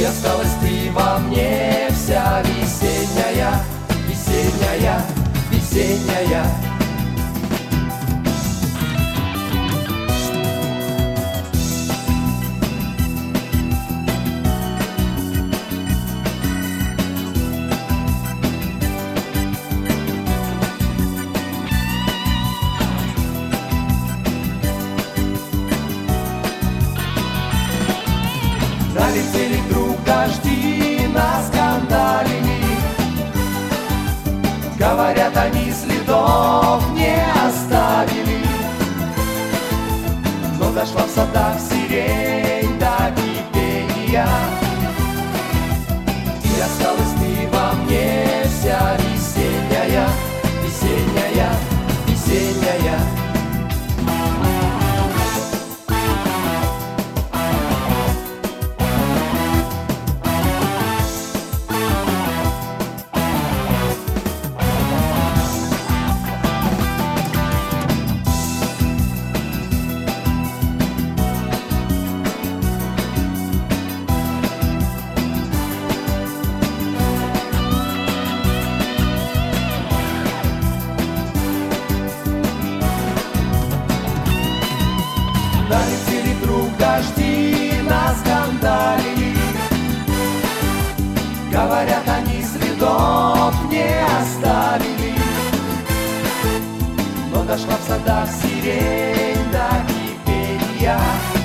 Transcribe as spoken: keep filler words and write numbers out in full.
осталась ты во мне, вся весенняя, весенняя, весенняя. Налетели вдруг дожди, наскандалили. Говорят, они следов не оставили. Но дошла в садах сирень до кипения. И осталась ты во мне, вся весенняя, весенняя, весенняя. Налетели вдруг дожди, наскандалили. Говорят, они следов не оставили. Но дошла в садах сирень до кипения.